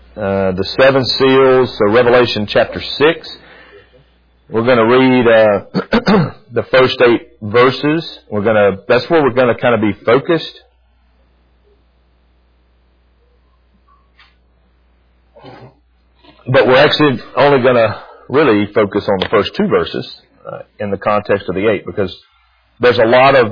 the seven seals, so Revelation chapter 6. We're going to read the first 8 verses. That's where we're going to kind of be focused. But we're actually only going to really focus on the first 2 verses in the context of the 8, because there's a lot of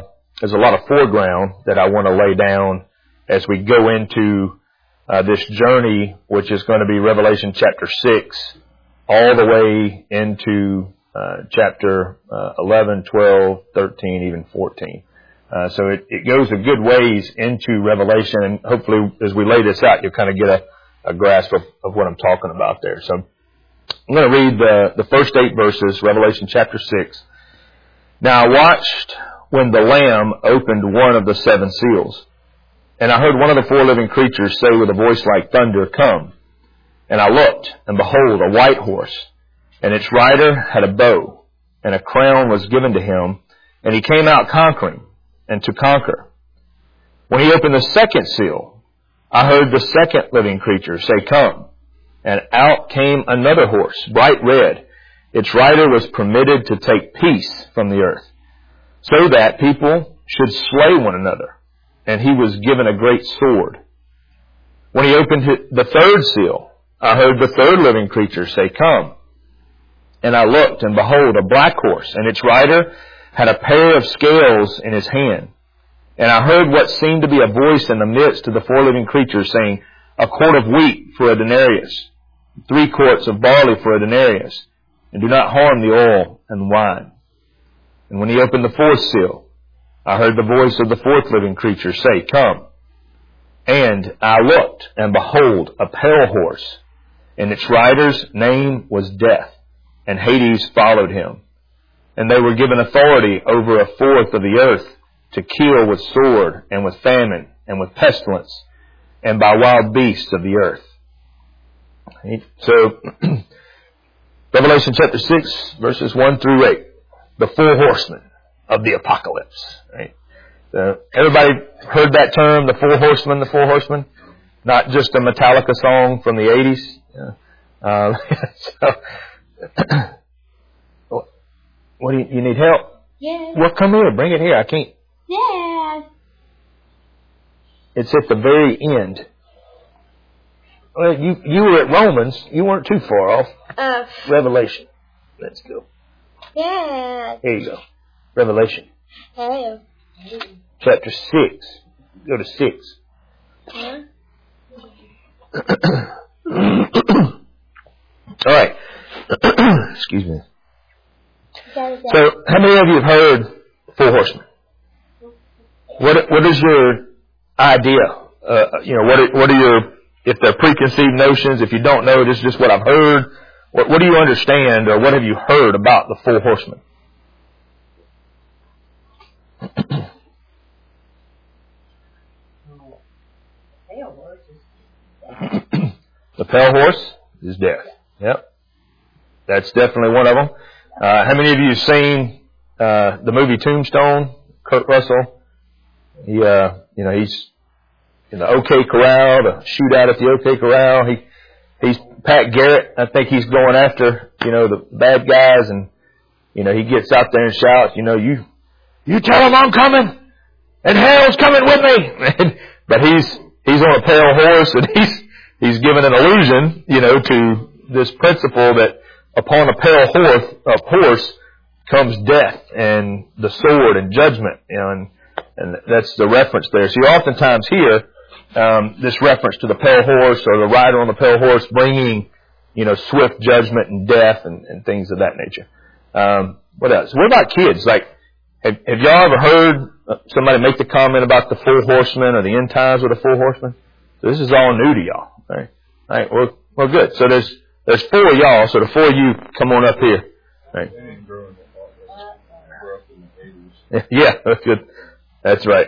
foreground that I want to lay down as we go into this journey, which is going to be Revelation chapter 6, all the way into chapter 11, 12, 13, even 14. So it goes a good ways into Revelation, and hopefully as we lay this out, you'll kind of get a grasp of what I'm talking about there. So I'm going to read the first 8 verses, Revelation chapter 6. Now I watched when the Lamb opened one of the 7 seals, and I heard one of the 4 living creatures say with a voice like thunder, "Come." And I looked, and behold, a white horse, and its rider had a bow, and a crown was given to him, and he came out conquering, and to conquer. When he opened the second seal, I heard the second living creature say, "Come." And out came another horse, bright red. Its rider was permitted to take peace from the earth, so that people should slay one another. And he was given a great sword. When he opened the third seal, I heard the third living creature say, "Come." And I looked, and behold, a black horse, and its rider had a pair of scales in his hand. And I heard what seemed to be a voice in the midst of the 4 living creatures saying, "A quart of wheat for a denarius, 3 quarts of barley for a denarius, and do not harm the oil and wine." And when he opened the 4th seal, I heard the voice of the 4th living creature say, "Come." And I looked, and behold, a pale horse, and its rider's name was Death, and Hades followed him. And they were given authority over 1/4 of the earth to kill with sword, and with famine, and with pestilence, and by wild beasts of the earth. So, Revelation chapter 6, verses 1 through 8. The 4 horsemen of the apocalypse. Right? Everybody heard that term, the 4 horsemen, the 4 horsemen? Not just a Metallica song from the 80s. What do you need help? Yeah. Well, come here, bring it here. I can't. Yeah. It's at the very end. Well, you were at Romans. You weren't too far off. Revelation. Let's go. Yeah. Here you go. Revelation. Hey. Chapter 6. Go to 6. Huh? All right. Excuse me. So, how many of you have heard 4 horsemen? What is your idea? What are your, if they're preconceived notions, if you don't know, this is just what I've heard. What do you understand, or what have you heard about the 4 horsemen? The pale horse is death. Yep. That's definitely one of them. How many of you have seen the movie Tombstone? Kurt Russell. He's in the OK Corral, the shootout at the OK Corral. He's Pat Garrett. I think he's going after, the bad guys, and, he gets out there and shouts, you tell them I'm coming, and hell's coming with me. But he's on a pale horse, and he's given an allusion, to this principle that upon a pale horse comes death and the sword and judgment, and that's the reference there. So you oftentimes hear this reference to the pale horse, or the rider on the pale horse bringing, swift judgment and death and things of that nature. What else? What about kids? Like, have y'all ever heard somebody make the comment about the 4 horsemen or the end times with the 4 horsemen? So this is all new to y'all. All right. Well, good. So there's 4 of y'all. So the 4 of you, come on up here. All right. Yeah, that's good. That's right.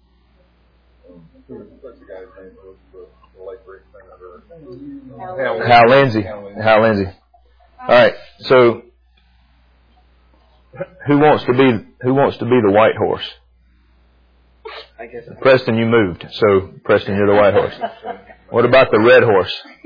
Hal Lindsey. All right. So, who wants to be the white horse? I guess. Preston, you moved. So, Preston, you're the white horse. What about the red horse?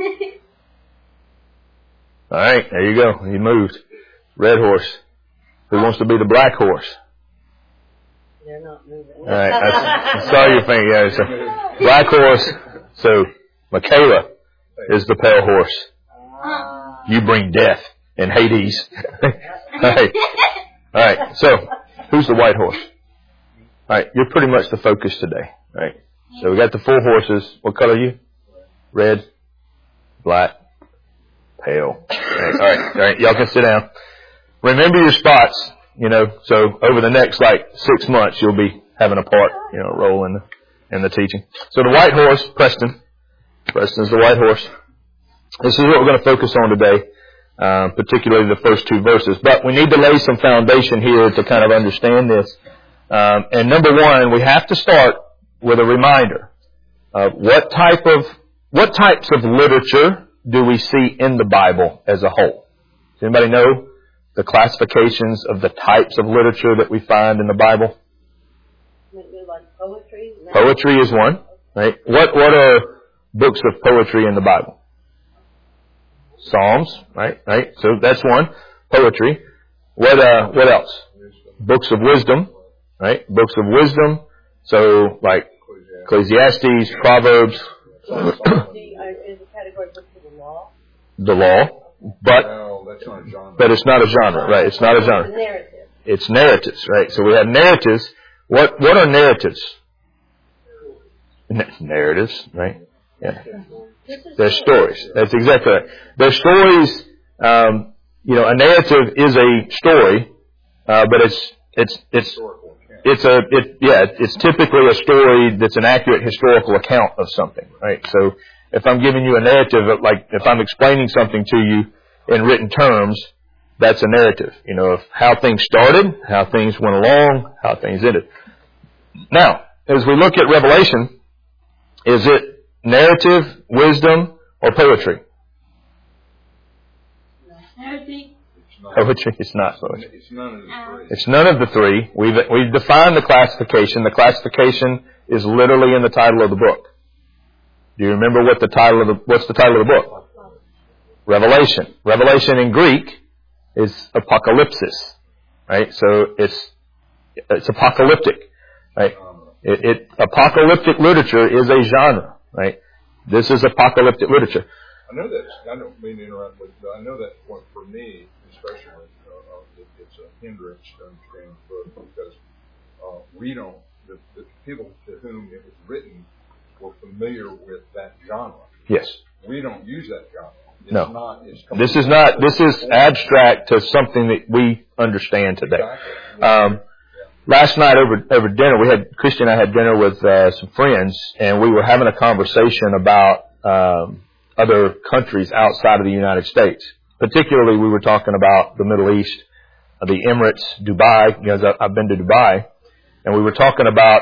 All right, there you go. He moved. Red horse. Who wants to be the black horse? They're not moving. All right, I saw your finger. Yeah, so black horse. So Michaela is the pale horse. You bring death and Hades. All right. So who's the white horse? All right, you're pretty much the focus today. All right. So we got the 4 horses. What color are you? Red, black, pale. All right. Y'all can sit down. Remember your spots. So over the next 6 months, you'll be having a part, role in the teaching. So the white horse, Preston. Preston's the white horse. This is what we're going to focus on today, particularly the first 2 verses. But we need to lay some foundation here to kind of understand this. And number 1, we have to start with a reminder of what types of literature do we see in the Bible as a whole. Does anybody know the classifications of the types of literature that we find in the Bible? Like poetry? Poetry is one, right? What are books of poetry in the Bible? Psalms, right? So that's one. Poetry. What else? Books of wisdom, right? Books of wisdom. So like Ecclesiastes, Proverbs. Is the category books of the law? The law. But that's not a genre. But it's not a genre, right? It's not a genre. It's narrative. It's narratives, right? So we have narratives. What are narratives? Narratives, right? Yeah. They're stories. That's exactly right. They're stories. A narrative is a story, but it's typically a story that's an accurate historical account of something, right? So if I'm giving you a narrative, if I'm explaining something to you in written terms, that's a narrative, of how things started, how things went along, how things ended. Now, as we look at Revelation, is it narrative, wisdom, or poetry? Poetry is not poetry. It's none of the 3. It's none of the 3. We've defined the classification. The classification is literally in the title of the book. Do you remember what's the title of the book? Revelation. Revelation in Greek is apocalypsis, right? So it's apocalyptic, right? Apocalyptic literature is a genre, right? This is apocalyptic literature. I know that. I don't mean to interrupt, but I know that for me, especially, it's a hindrance to understand the book because we don't. The people to whom it was written were familiar with that genre. Yes. We don't use that genre. No. This is abstract to something that we understand today. Exactly. Last night over dinner, Christy and I had dinner with some friends, and we were having a conversation about other countries outside of the United States. Particularly, we were talking about the Middle East, the Emirates, Dubai. I've been to Dubai, and we were talking about,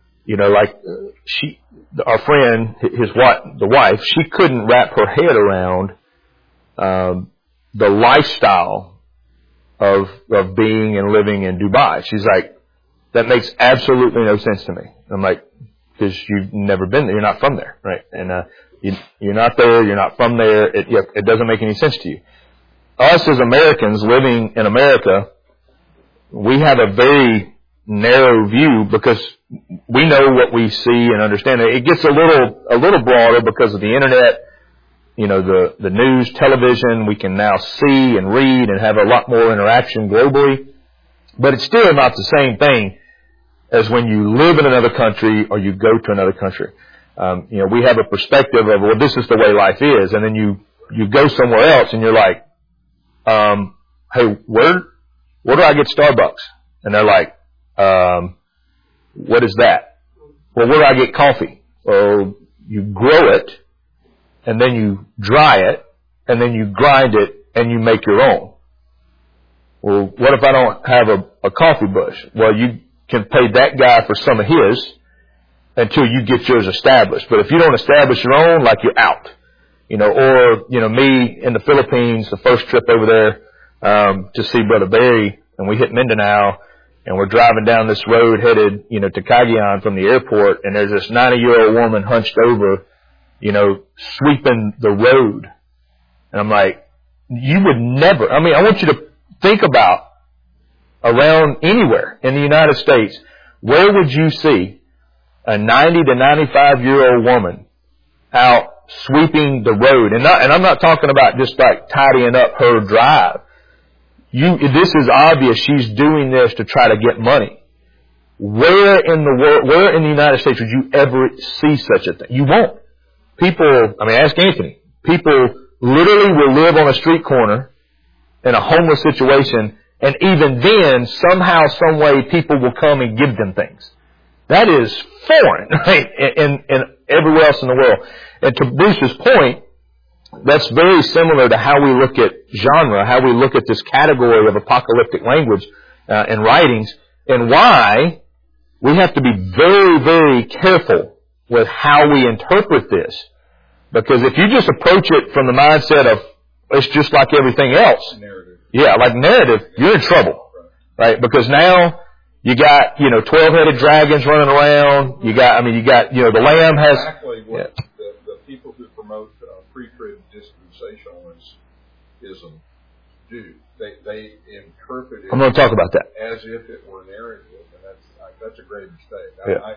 our friend, the wife, she couldn't wrap her head around the lifestyle of being and living in Dubai. She's like, that makes absolutely no sense to me. I'm like, because you've never been there, you're not from there, right? And you're not there, you're not from there. It doesn't make any sense to you. Us as Americans living in America, we have a very narrow view because we know what we see and understand. It gets a little broader because of the internet, the news, television. We can now see and read and have a lot more interaction globally. But it's still not the same thing as when you live in another country or you go to another country. We have a perspective of, well, this is the way life is. And then you go somewhere else and you're like, hey, where do I get Starbucks? And they're like, what is that? Well, where do I get coffee? Well, you grow it and then you dry it and then you grind it and you make your own. Well, what if I don't have a coffee bush? Well, you can pay that guy for some of his until you get yours established. But if you don't establish your own, you're out. Me in the Philippines, the first trip over there, to see Brother Barry, and we hit Mindanao, and we're driving down this road headed, to Cagayan from the airport, and there's this 90-year-old woman hunched over, sweeping the road. And I'm like, you would never, I want you to think about around anywhere in the United States, where would you see a 90 to 95-year-old woman out sweeping the road? And I'm not talking about just like tidying up her drive. This is obvious. She's doing this to try to get money. Where in the world, where in the United States would you ever see such a thing? You won't. People, ask Anthony. People literally will live on a street corner in a homeless situation, and even then, somehow, some way, people will come and give them things. That is foreign, right? And everywhere else in the world. And to Bruce's point, that's very similar to how we look at genre, how we look at this category of apocalyptic language and writings, and why we have to be very, very careful with how we interpret this. Because if you just approach it from the mindset of it's just like everything else, Narrative. yeah, like narrative, you're in trouble, right? Because now you got 12-headed dragons running around. You got the Lamb has Exactly what the people who promote pre-trib dispensationalism do. They interpret it. I'm going to talk about that as if it were narrative, and that's a great mistake. Yeah.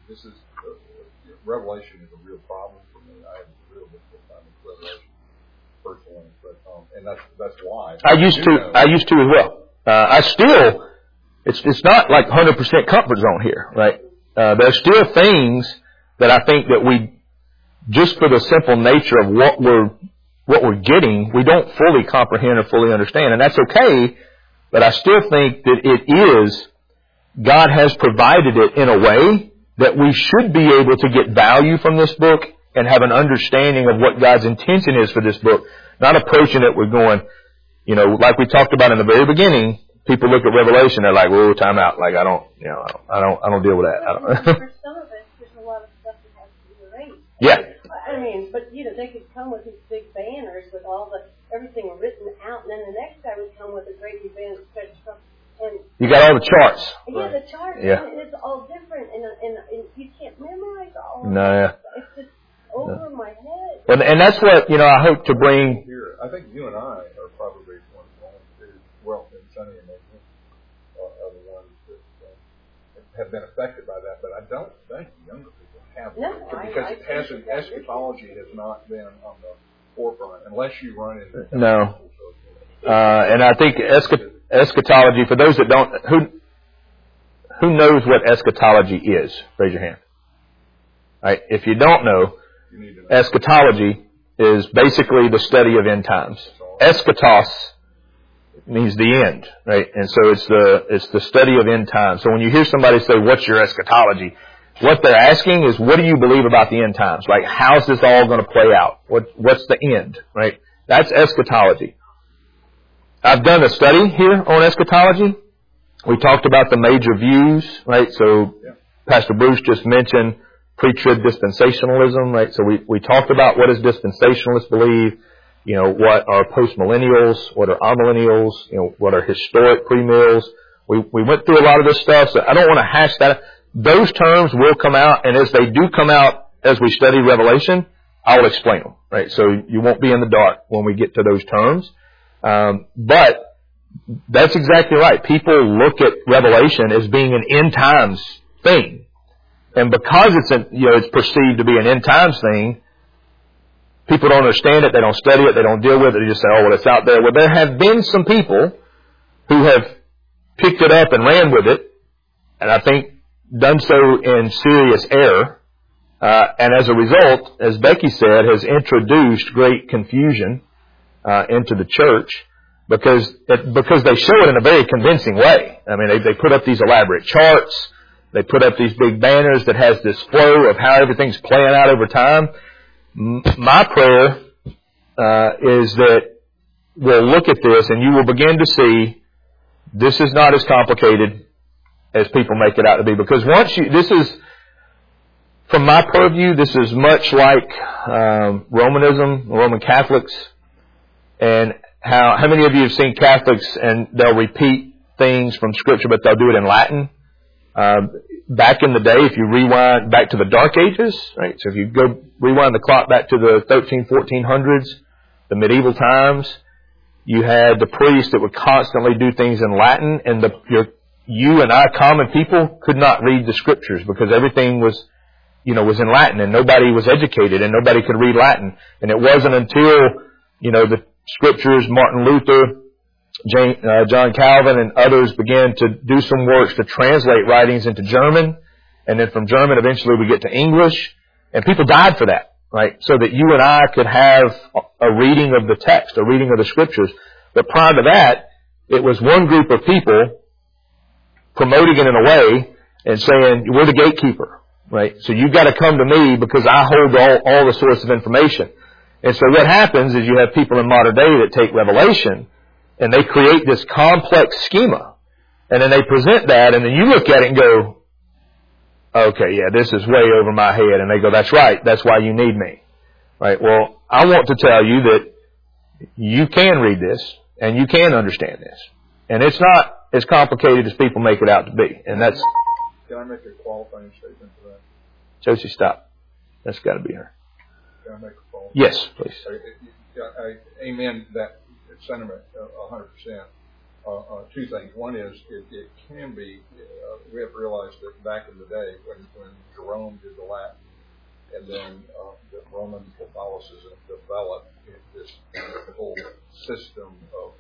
Revelation is a real problem for me. I have a real difficult time with Revelation personally, but and that's why I used to as well. I still. It's not like 100% comfort zone here, right? There's still things that I think that we, just for the simple nature of what we're getting, we don't fully comprehend or fully understand, and that's okay. But I still think that it is, God has provided it in a way that we should be able to get value from this book and have an understanding of what God's intention is for this book. Not approaching it with going, like we talked about in the very beginning. People look at Revelation, they're like, "Whoa, time out!" Like I don't deal with that. For some of it, there's a lot of stuff that has to be erased. Yeah. But they could come with these big banners with all everything written out, and then the next guy would come with a great big banner stretched up, and You got all the charts. yeah, the chart, Yeah. and it's all different, and you can't memorize all of No. it. It's just over my head. And that's what I hope to bring. Here, I think you and I are probably one of the ones who, well, and Sonny and Nathan are the ones that have been affected by that. But I don't think younger people have, No, because eschatology has not been on the forefront unless you run into No. And I think eschatology, for those that don't, who knows what eschatology is? Raise your hand. All right. If you don't know, you need to know. eschatology is basically the study of end times. Eschatos means the end, right? And so it's the study of end times. So when you hear somebody say, "What's your eschatology?" what they're asking is, "What do you believe about the end times? Like, how's this all going to play out? What's the end?" Right? That's eschatology. I've done a study here on eschatology. We talked about the major views, right? So Pastor Bruce just mentioned pre-trib dispensationalism, right? So we talked about what does dispensationalists believe, what are postmillennials, what are amillennials, what are historic premills. We went through a lot of this stuff, so I don't want to hash that. Those terms will come out, and as they do come out as we study Revelation, I will explain them, right? So you won't be in the dark when we get to those terms. But that's exactly right. People look at Revelation as being an end times thing. And because it's perceived to be an end times thing, people don't understand it, they don't study it, they don't deal with it, they just say, "Oh, well, it's out there." Well, there have been some people who have picked it up and ran with it, and I think done so in serious error, and as a result, as Becky said, has introduced great confusion into the church because they show it in a very convincing way. I mean, they put up these elaborate charts. They put up these big banners that has this flow of how everything's playing out over time. My prayer is that we'll look at this and you will begin to see this is not as complicated as people make it out to be. Because from my purview, this is much like Romanism, Roman Catholics, and how many of you have seen Catholics and they'll repeat things from Scripture, but they'll do it in Latin? Back in the day, if you rewind back to the Dark Ages, right? So if you rewind the clock back to the 1400s, the medieval times, You had the priests that would constantly do things in Latin, and you and I, common people, could not read the scriptures because everything was in Latin, and nobody was educated, and nobody could read Latin. And it wasn't until, the scriptures, Martin Luther, John Calvin, and others began to do some works to translate writings into German, and then from German, eventually we get to English, and people died for that, right? So that you and I could have a reading of the text, a reading of the scriptures. But prior to that, it was one group of people promoting it in a way and saying, we're the gatekeeper, right? So you've got to come to me because I hold all the source of information. And so what happens is you have people in modern day that take Revelation and they create this complex schema, and then they present that, and then you look at it and go, okay, yeah, this is way over my head. And they go, that's right. That's why you need me. Right? Well, I want to tell you that you can read this and you can understand this. And it's not as complicated as people make it out to be. And that's... Can I make a qualifying statement for that? Josie, stop. That's got to be her. Can I make a qualifying? Yes, please. I amen that sentiment 100%. Two things. One is it can be, we have realized that back in the day when Jerome did the Latin and then the Roman Catholicism developed this whole system of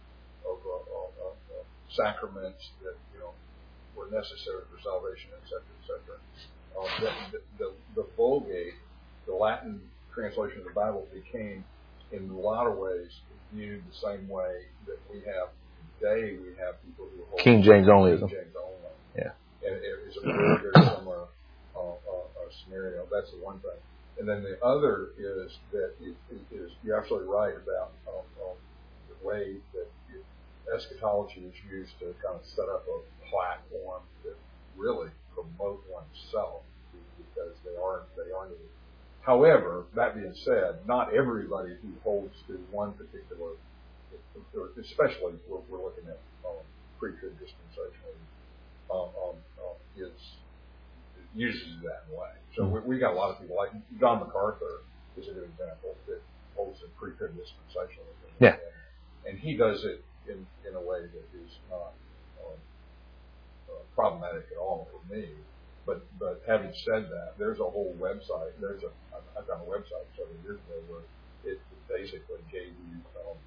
sacraments that were necessary for salvation, etc., the Vulgate, the Latin translation of the Bible, became in a lot of ways viewed the same way that we have today. We have people who hold King James onlyism. King James only. Yeah. And it's a very similar scenario. That's the one thing. And then the other is that you're absolutely right about the way that eschatology is used to kind of set up a platform that really promote oneself because they aren't. However, that being said, not everybody who holds to one particular, especially we're looking at pre-trib dispensationalism, uses that way. So we got a lot of people like John MacArthur is a good example that holds to pre-trib dispensationalism. Yeah. And he does it in a way that is not problematic at all for me. But having said that, there's a whole website. I've done a website several years ago where it basically gave you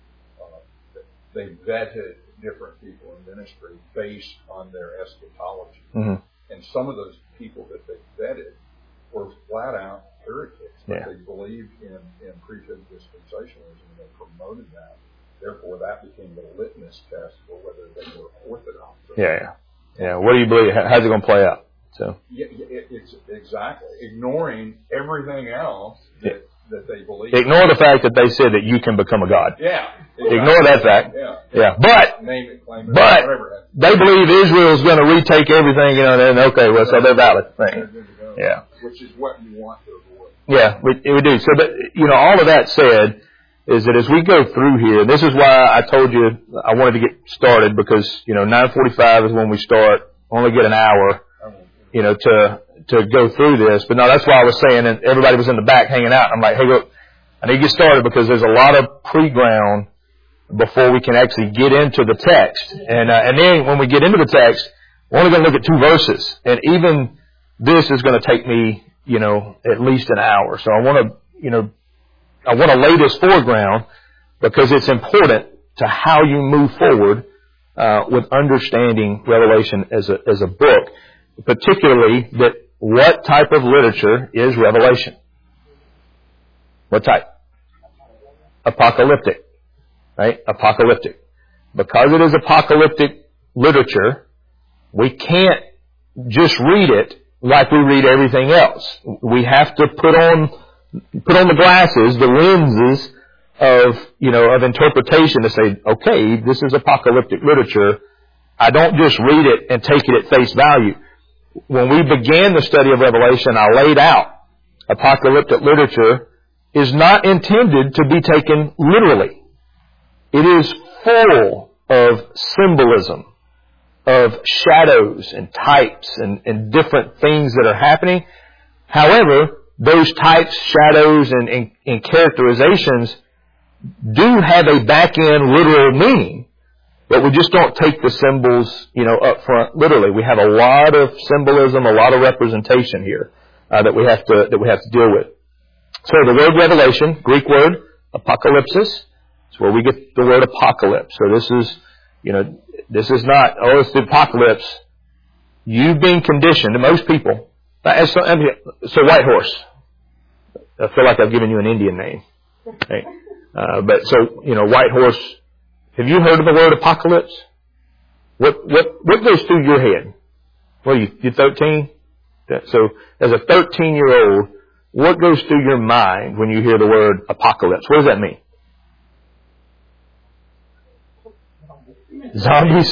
they vetted different people in ministry based on their eschatology. Mm-hmm. And some of those people that they vetted were flat out heretics. Yeah. They believed in pre-trib dispensationalism and they promoted that. Therefore, that became the litmus test for whether they were orthodox. Yeah. What do you believe? How's it going to play out? So. Yeah, it's exactly ignoring everything else that they believe. Ignore the fact that they said that you can become a god. Yeah. Exactly. Ignore that fact. Yeah. But name it, claim it, but whatever. They believe Israel's going to retake everything, then okay, well, so they're valid. Yeah. Which is what you want to avoid. Yeah, we do. So, but all of that said, is that as we go through here, this is why I told you I wanted to get started because 9:45 is when we start. Only get an hour. To go through this. But no, that's why I was saying, and everybody was in the back hanging out. I'm like, hey, look, I need to get started because there's a lot of pre-ground before we can actually get into the text. And then when we get into the text, we're only going to look at 2 verses. And even this is going to take me, at least an hour. So I want to lay this foreground because it's important to how you move forward, with understanding Revelation as a book. Particularly that what type of literature is Revelation? What type? Apocalyptic. Right? Apocalyptic. Because it is apocalyptic literature, we can't just read it like we read everything else. We have to put on the glasses, the lenses of interpretation to say, okay, this is apocalyptic literature. I don't just read it and take it at face value. When we began the study of Revelation, I laid out apocalyptic literature is not intended to be taken literally. It is full of symbolism, of shadows and types and different things that are happening. However, those types, shadows, and characterizations do have a back-end literal meaning, but we just don't take the symbols, up front literally. We have a lot of symbolism, a lot of representation here that we have to deal with. So the word revelation, Greek word apocalypsis, is where we get the word apocalypse. So this is not, it's the apocalypse. You've been conditioned, and most people. So White Horse. I feel like I've given you an Indian name. Right? But so, White Horse. Have you heard of the word apocalypse? What goes through your head? What are you 13? So as a 13-year-old, what goes through your mind when you hear the word apocalypse? What does that mean? Zombies?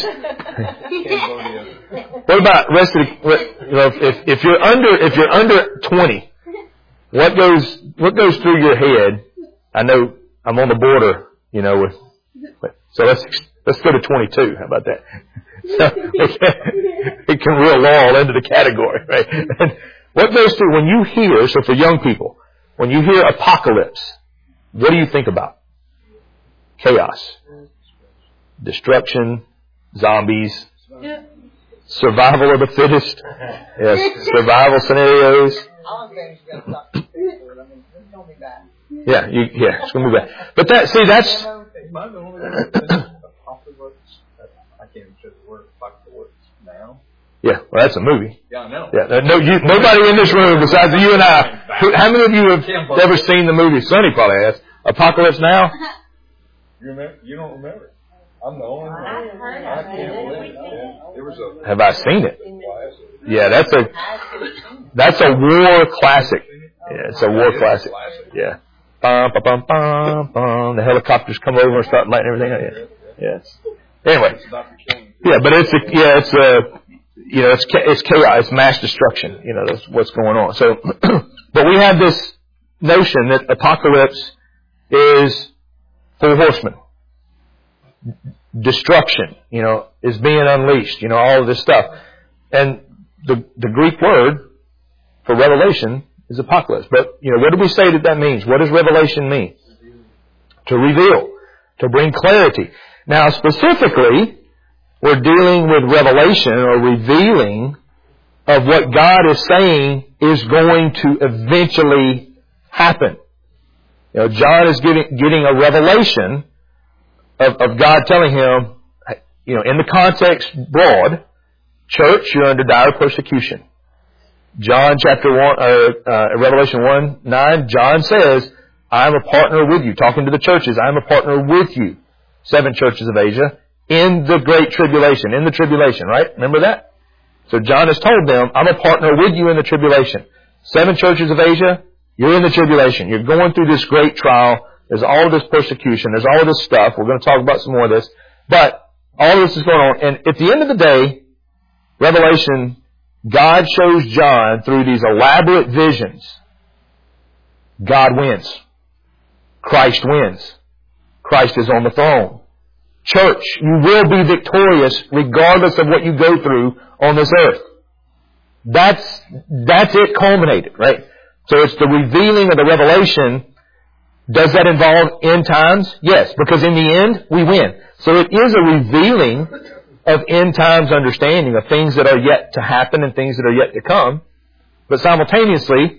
What about rest of the, if you're under 20, what goes through your head? I know I'm on the border, so let's go to 22. How about that? So it can roll all into the category, right? And what goes through when you hear, so for young people, when you hear apocalypse, what do you think about? Chaos. Destruction, zombies, survival of the fittest, yes, survival scenarios. Yeah, it's going to be bad. But that's. Am I the only one that says apocalypse? I can't even say the word apocalypse now. Yeah, well, that's a movie. Yeah, I know. Yeah, nobody in this room besides you and I. How many of you have ever seen the movie? Sonny probably has. Apocalypse Now. You remember? You don't remember? I'm the only one. I can't believe it. Have I seen it? Yeah, that's a war classic. Yeah, it's a war classic. Yeah. Bum, bum, bum, bum. The helicopters come over and start lighting everything up. Yeah. Anyway. Yeah, but it's chaos, it's mass destruction. That's what's going on. So, but we have this notion that apocalypse is 4 horsemen. Destruction, is being unleashed, all of this stuff. And the Greek word for revelation is apocalypse. But, what do we say that means? What does revelation mean? To reveal, to bring clarity. Now, specifically, we're dealing with revelation or revealing of what God is saying is going to eventually happen. John is getting a revelation of God telling him, in the context broad, church, you're under dire persecution. John chapter 1, Revelation 1:9, John says, I am a partner with you. Talking to the churches, I am a partner with you. 7 churches of Asia in the great tribulation. In the tribulation, right? Remember that? So John has told them, I'm a partner with you in the tribulation. 7 churches of Asia, you're in the tribulation. You're going through this great trial. There's all of this persecution. There's all of this stuff. We're going to talk about some more of this. But all of this is going on. And at the end of the day, Revelation, God shows John through these elaborate visions. God wins. Christ wins. Christ is on the throne. Church, you will be victorious regardless of what you go through on this earth. That's it culminated, right? So it's the revealing of the revelation. Does that involve end times? Yes, because in the end, we win. So it is a revealing of end times understanding of things that are yet to happen and things that are yet to come. But simultaneously,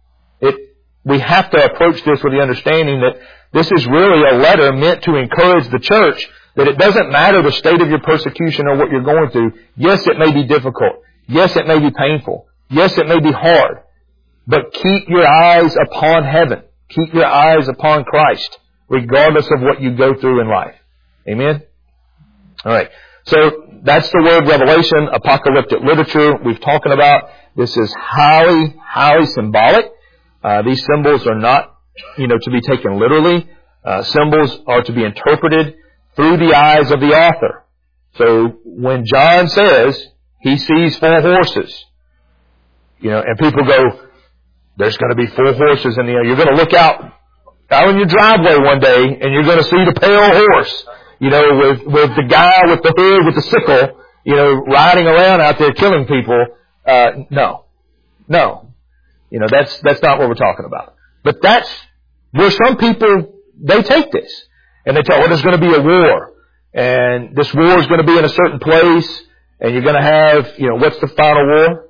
we have to approach this with the understanding that this is really a letter meant to encourage the church that it doesn't matter the state of your persecution or what you're going through. Yes, it may be difficult. Yes, it may be painful. Yes, it may be hard. But keep your eyes upon heaven. Keep your eyes upon Christ, regardless of what you go through in life. Amen? All right. So that's the word revelation, apocalyptic literature we've talking about. This is highly, highly symbolic. These symbols are not, to be taken literally. Symbols are to be interpreted through the eyes of the author. So when John says he sees 4 horses, and people go, there's going to be 4 horses in the air. You're going to look out in your driveway one day and you're going to see the pale horse, with the guy with the hood with the sickle, riding around out there killing people. No. That's not what we're talking about. But that's where some people they take this. And they tell, well, there's going to be a war. And this war is going to be in a certain place. And you're going to have, what's the final war?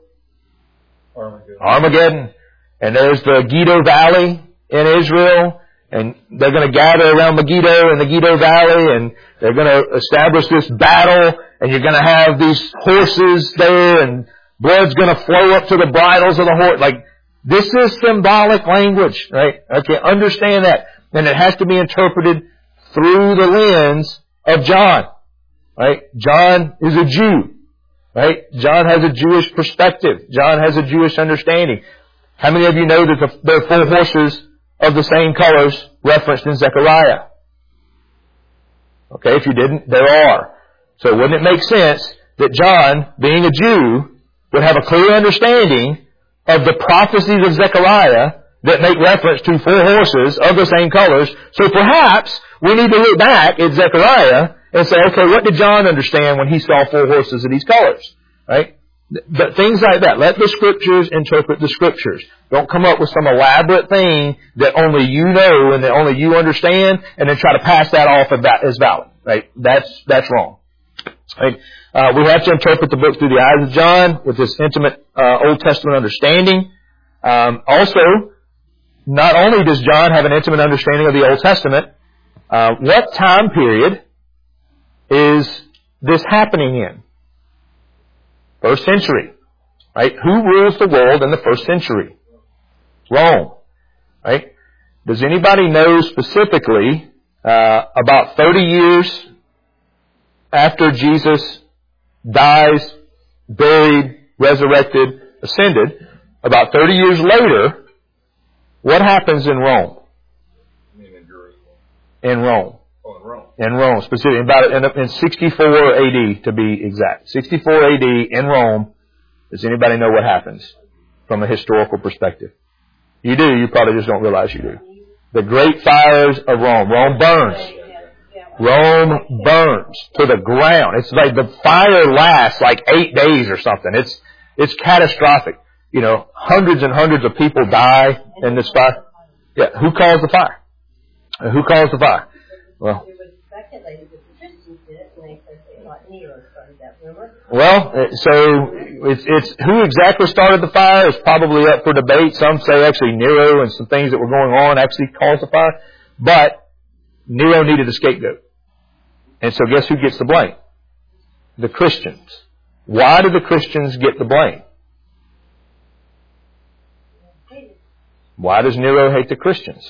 Armageddon. And there's the Megiddo Valley in Israel. And they're going to gather around Megiddo in the Megiddo Valley. And they're going to establish this battle. And you're going to have these horses there. And blood's going to flow up to the bridles of the horse. Like, this is symbolic language, right? Okay, understand that. And it has to be interpreted through the lens of John, right? John is a Jew, right? John has a Jewish perspective. John has a Jewish understanding. How many of you know that there are 4 horses of the same colors referenced in Zechariah? Okay, if you didn't, there are. So wouldn't it make sense that John, being a Jew, would have a clear understanding of the prophecies of Zechariah that make reference to 4 horses of the same colors? So perhaps we need to look back at Zechariah and say, okay, what did John understand when he saw 4 horses of these colors? Right? But things like that. Let the Scriptures interpret the Scriptures. Don't come up with some elaborate thing that only you know and that only you understand and then try to pass that off as valid. Right? That's wrong. Right? We have to interpret the book through the eyes of John with this intimate Old Testament understanding. Also, not only does John have an intimate understanding of the Old Testament, what time period is this happening in? First century. Right? Who rules the world in the first century? Rome. Right? Does anybody know specifically about 30 years after Jesus dies, buried, resurrected, ascended, about 30 years later, what happens in Rome? You mean in Jerusalem? In Rome. Oh, in Rome. In Rome, specifically. About in 64 AD, to be exact. 64 AD in Rome. Does anybody know what happens from a historical perspective? You do. You probably just don't realize you do. The great fires of Rome. Rome burns. Rome burns to the ground. It's like the fire lasts like 8 days or something. It's catastrophic. Hundreds and hundreds of people die in this fire. Yeah, who caused the fire? Who caused the fire? Well, it was speculated that the Christians did it, and they said they thought Nero started that, remember? Well, so it's who exactly started the fire is probably up for debate. Some say actually Nero and some things that were going on actually caused the fire. But Nero needed a scapegoat. And so guess who gets the blame? The Christians. Why do the Christians get the blame? Why does Nero hate the Christians?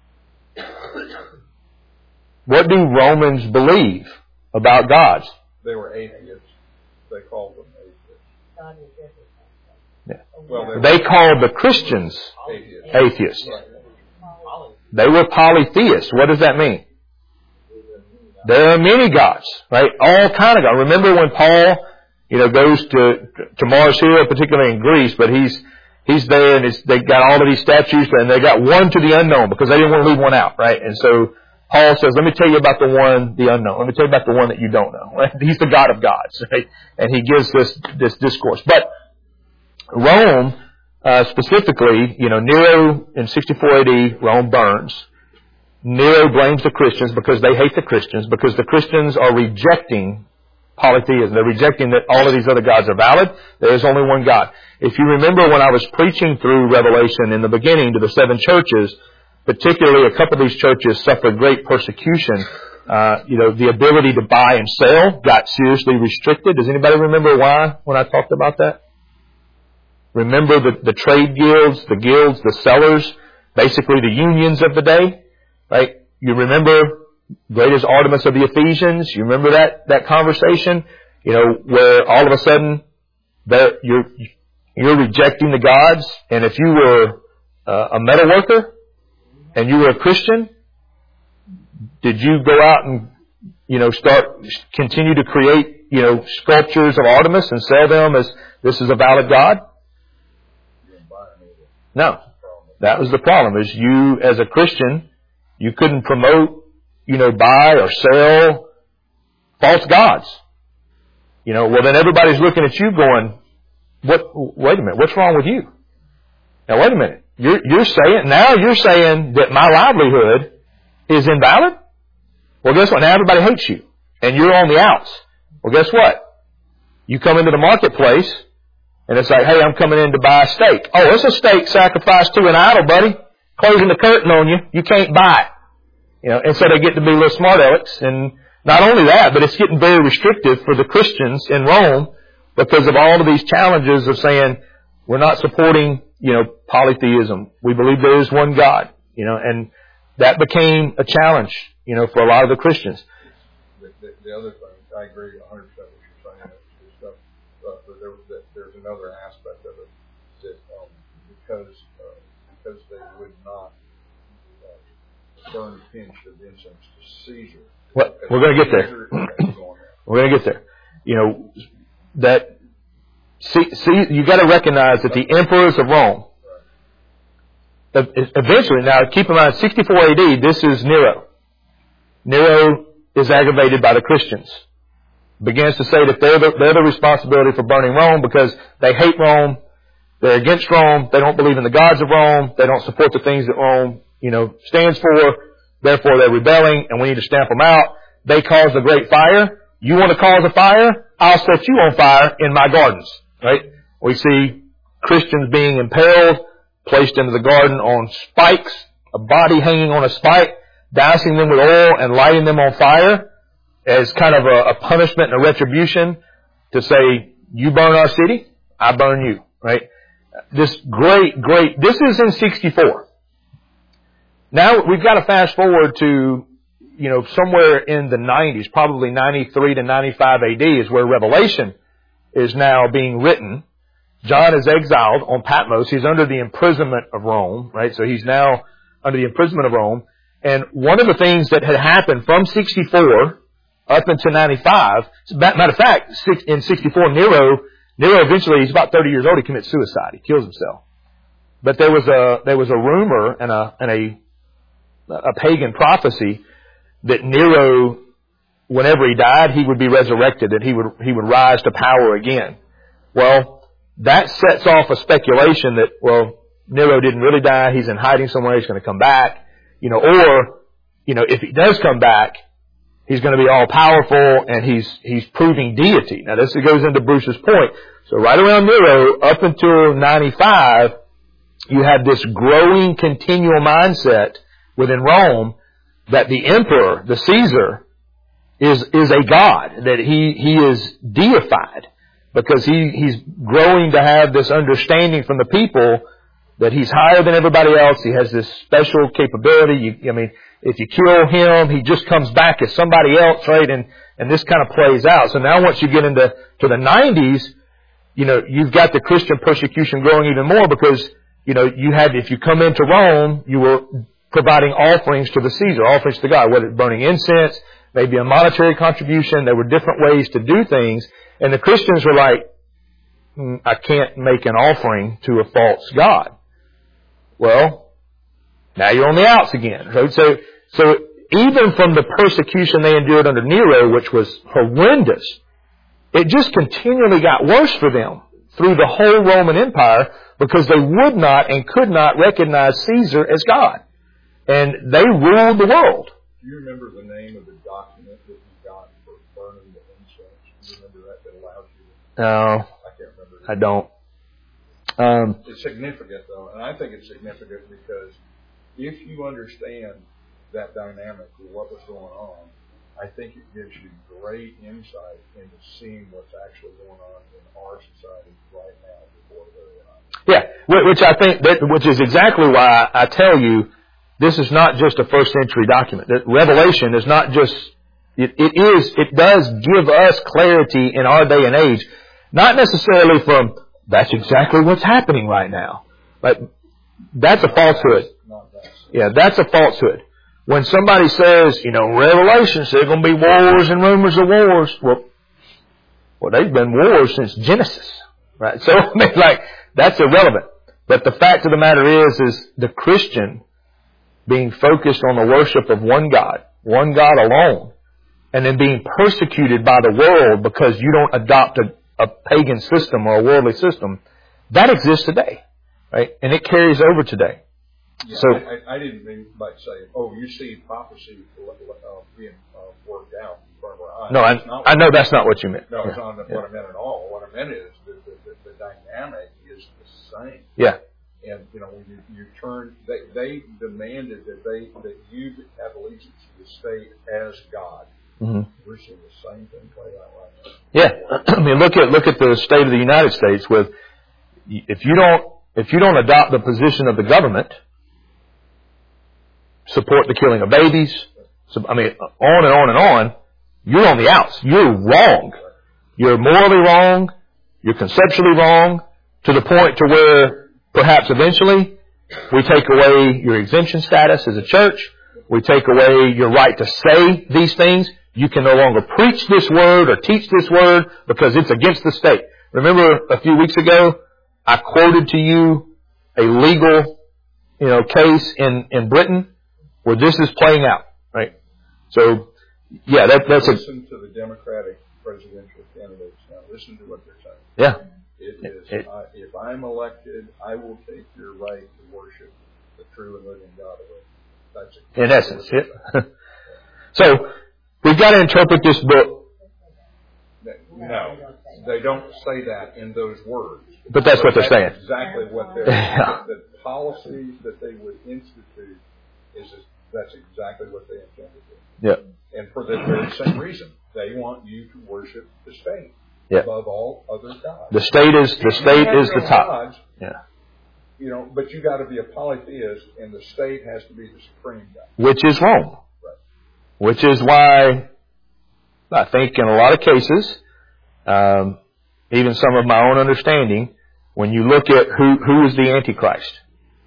What do Romans believe about God? They were atheists. They called them atheists. God is everything. Yeah. Well, They called the Christians atheists. Right. They were polytheists. What does that mean? There are many gods, right? All kind of gods. Remember when Paul, goes to Mars Hill, particularly in Greece, but he's there and they got all of these statues and they got one to the unknown because they didn't want to leave one out, right? And so Paul says, let me tell you about the one, the unknown. Let me tell you about the one that you don't know. Right? He's the God of gods, right? And he gives this discourse. But Rome, specifically, Nero in 64 AD, Rome burns. Nero blames the Christians because they hate the Christians, because the Christians are rejecting polytheism. They're rejecting that all of these other gods are valid. There is only one God. If you remember when I was preaching through Revelation in the beginning to the 7 churches, particularly a couple of these churches suffered great persecution. The ability to buy and sell got seriously restricted. Does anybody remember why when I talked about that? Remember the trade guilds, the sellers, basically the unions of the day? Right? You remember great as Artemis of the Ephesians? You remember that conversation? Where all of a sudden you're rejecting the gods, and if you were a metal worker and you were a Christian, did you go out and continue to create sculptures of Artemis and sell them as this is a valid god? No, that was the problem. Is you as a Christian, you couldn't promote, buy or sell false gods. Well then everybody's looking at you going, wait a minute, what's wrong with you? Now wait a minute. You're saying that my livelihood is invalid? Well, guess what? Now everybody hates you, and you're on the outs. Well, guess what? You come into the marketplace, and it's like, hey, I'm coming in to buy a steak. Oh, it's a steak sacrificed to an idol, buddy. Closing the curtain on you. You can't buy it. You know, and so they get to be little smart alecks. And not only that, but it's getting very restrictive for the Christians in Rome because of all of these challenges of saying, we're not supporting, polytheism. We believe there is one God, and that became a challenge, for a lot of the Christians. The other thing, I agree 100% with what you're saying. But there's another aspect of it that because they would not burn a pinch of incense to Caesar. Well, we're going to get there. We're going to get there. You got to recognize that the emperors of Rome, eventually, now keep in mind, 64 AD, this is Nero. Nero is aggravated by the Christians. Begins to say that they're the responsibility for burning Rome because they hate Rome, they're against Rome, they don't believe in the gods of Rome, they don't support the things that Rome, stands for, therefore they're rebelling and we need to stamp them out. They caused a great fire. You want to cause a fire? I'll set you on fire in my gardens. Right? We see Christians being impaled, placed into the garden on spikes, a body hanging on a spike, dousing them with oil and lighting them on fire as kind of a punishment and a retribution to say, you burn our city, I burn you. Right? This this is in 64. Now we've got to fast forward to, somewhere in the 90s, probably 93 to 95 AD is where Revelation is now being written. John is exiled on Patmos. He's under the imprisonment of Rome, right? So he's now under the imprisonment of Rome. And one of the things that had happened from 64 up until 95, matter of fact, in 64, Nero eventually, he's about 30 years old, he commits suicide. He kills himself. But there was a rumor and a pagan prophecy that Nero, whenever he died, he would be resurrected, that he would rise to power again. Well, that sets off a speculation that, Nero didn't really die, he's in hiding somewhere, he's going to come back, or, if he does come back, he's going to be all powerful and he's proving deity. Now this goes into Bruce's point. So right around Nero, up until 95, you have this growing continual mindset within Rome that the emperor, the Caesar, is a god, that he is deified because he's growing to have this understanding from the people that he's higher than everybody else. He has this special capability. If you kill him, he just comes back as somebody else, right? And this kind of plays out. So now once you get into the 90s, you've got the Christian persecution growing even more because, if you come into Rome, you were providing offerings to the Caesar, offerings to God, whether it's burning incense, maybe a monetary contribution. There were different ways to do things. And the Christians were like, I can't make an offering to a false god. Well, now you're on the outs again. So even from the persecution they endured under Nero, which was horrendous, it just continually got worse for them through the whole Roman Empire because they would not and could not recognize Caesar as God. And they ruled the world. Do you remember the name of the document that you got for burning the incense? Do you remember that allowed you to? No. I can't remember. I don't. It's significant, though, and I think it's significant because if you understand that dynamic of what was going on, I think it gives you great insight into seeing what's actually going on in our society right now before very eyes. Yeah, which I think which is exactly why I tell you this is not just a first century document. That Revelation is not just it does give us clarity in our day and age, not necessarily from that's exactly what's happening right now. But that's a falsehood. Yeah, that's a falsehood. When somebody says, Revelation says there's going to be wars and rumors of wars. Well, they've been wars since Genesis, right? So, that's irrelevant. But the fact of the matter is the Christian being focused on the worship of one God alone, and then being persecuted by the world because you don't adopt a pagan system or a worldly system, that exists today, right? And it carries over today. Yeah, So I didn't mean by saying, oh, you see prophecy being worked out in front of our eyes. no, I know that's not what you meant. No, Yeah. it's not what I meant at all. What I meant is the dynamic is the same. Yeah. And when you turn, they demanded that you have allegiance to the state as God. Mm-hmm. We're seeing the same thing play out right now. Yeah. I mean, look at the state of the United States. With if you don't adopt the position of the government, support the killing of babies. I mean, on and on and on. You're on the outs. You're wrong. You're morally wrong. You're conceptually wrong, to the point to where perhaps eventually we take away your exemption status as a church. We take away your right to say these things. You can no longer preach this word or teach this word because it's against the state. Remember a few weeks ago, I quoted to you a legal, case in Britain where this is playing out, right? So, yeah, that's Listen to the Democratic presidential candidates now. Listen to what they're saying. Yeah. It is, if I'm elected, I will take your right to worship the true and living God away. That's exactly in essence, yeah. So, we've got to interpret this book. No, they don't say that in those words. But that's what they're saying. Exactly what they're Yeah. The policies that they would institute that's exactly what they intend to do. Yeah. And for the very same reason, they want you to worship the state above all other gods. The state is the top. Gods, Yeah. But you got to be a polytheist, and the state has to be the supreme God. Which is wrong. Right. Which is why I think in a lot of cases, even some of my own understanding, when you look at who is the Antichrist,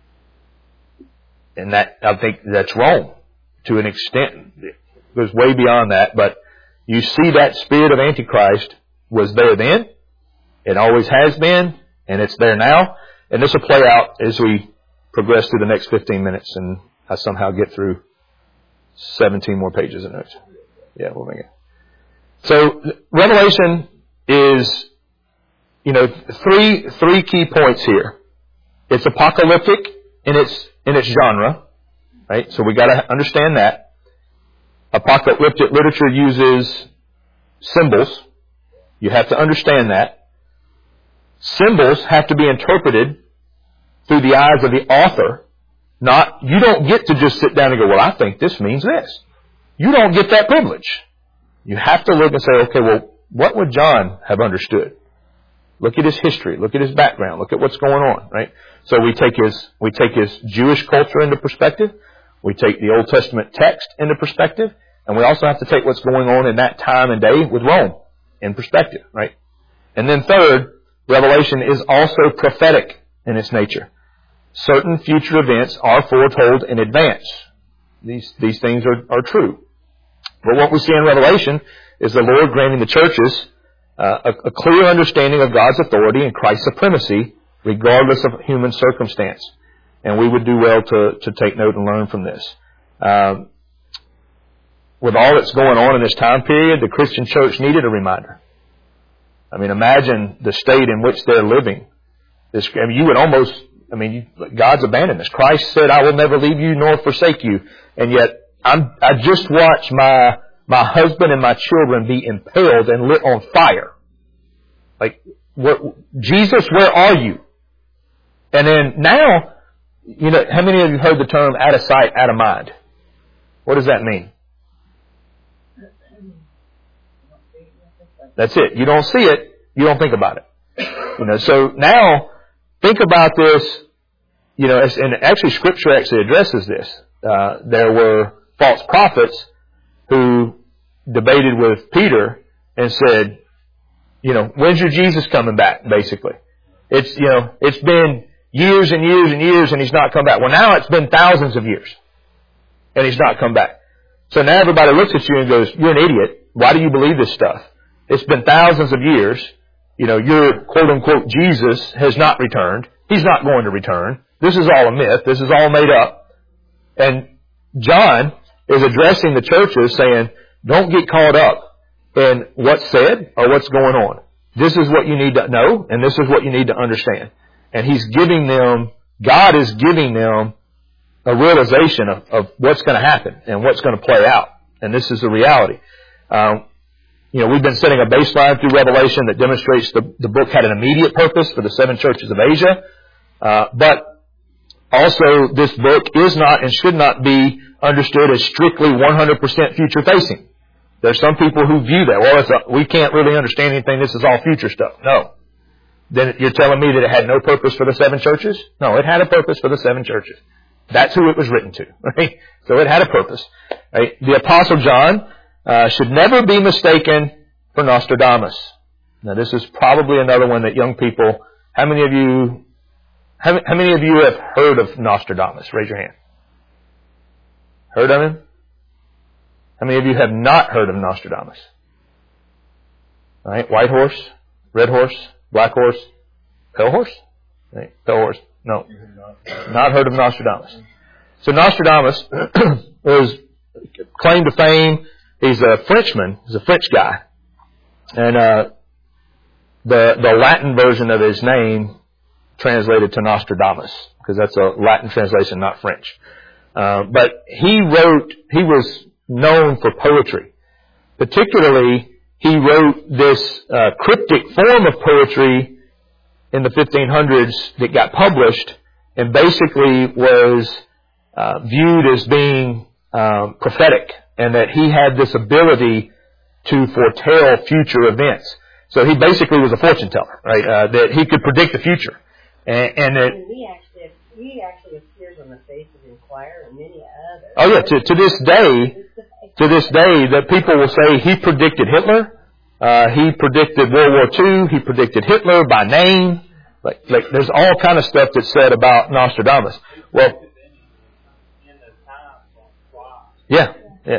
and that, I think that's wrong to an extent. It goes way beyond that, but you see that spirit of Antichrist was there then, it always has been, and it's there now, and this will play out as we progress through the next 15 minutes, and I somehow get through 17 more pages of notes. Yeah, we'll make it. So, Revelation is, three key points here. It's apocalyptic in its genre, right? So we got to understand that. Apocalyptic literature uses symbols. You have to understand that. Symbols have to be interpreted through the eyes of the author. You don't get to just sit down and go, well, I think this means this. You don't get that privilege. You have to look and say, okay, well, what would John have understood? Look at his history. Look at his background. Look at what's going on, right? So we take his Jewish culture into perspective. We take the Old Testament text into perspective. And we also have to take what's going on in that time and day with Rome in perspective, right? And then third, Revelation is also prophetic in its nature. Certain future events are foretold in advance. These things are true. But what we see in Revelation is the Lord granting the churches a clear understanding of God's authority and Christ's supremacy, regardless of human circumstance. And we would do well to take note and learn from this. With all that's going on in this time period, the Christian church needed a reminder. I mean, imagine the state in which they're living. God's abandoned us. Christ said, I will never leave you nor forsake you. And yet, I just watched my husband and my children be impaled and lit on fire. Like, Jesus, where are you? And then now, how many of you heard the term out of sight, out of mind? What does that mean? That's it. You don't see it, you don't think about it. So now, think about this, and actually Scripture actually addresses this. There were false prophets who debated with Peter and said, when's your Jesus coming back, basically? It's been years and years and years and he's not come back. Well, now it's been thousands of years and he's not come back. So now everybody looks at you and goes, you're an idiot. Why do you believe this stuff? It's been thousands of years. Your quote-unquote Jesus has not returned. He's not going to return. This is all a myth. This is all made up. And John is addressing the churches saying, don't get caught up in what's said or what's going on. This is what you need to know, and this is what you need to understand. And God is giving them a realization of what's going to happen and what's going to play out. And this is the reality. We've been setting a baseline through Revelation that demonstrates the book had an immediate purpose for the 7 churches of Asia. But also this book is not and should not be understood as strictly 100% future facing. There's some people who view that, we can't really understand anything, this is all future stuff. No. Then you're telling me that it had no purpose for the 7 churches? No, it had a purpose for the 7 churches. That's who it was written to, right? So it had a purpose. Right? The Apostle John should never be mistaken for Nostradamus. Now this is probably another one that young people, how many of you have heard of Nostradamus? Raise your hand. Heard of him? How many of you have not heard of Nostradamus? All right, white horse, red horse, black horse, pale horse? Right, pale horse. No, not heard of Nostradamus. So Nostradamus was claim to fame. He's a Frenchman. He's a French guy. And the Latin version of his name translated to Nostradamus, because that's a Latin translation, not French. But he was known for poetry. Particularly, he wrote this cryptic form of poetry in the 1500s that got published and basically was viewed as being prophetic, and that he had this ability to foretell future events. So he basically was a fortune teller, right? That he could predict the future. And that he actually appears on the face of Inquirer and many others. Oh yeah, to this day, that people will say he predicted Hitler, he predicted World War II, he predicted Hitler by name. Like there's all kind of stuff that's said about Nostradamus. Well, yeah.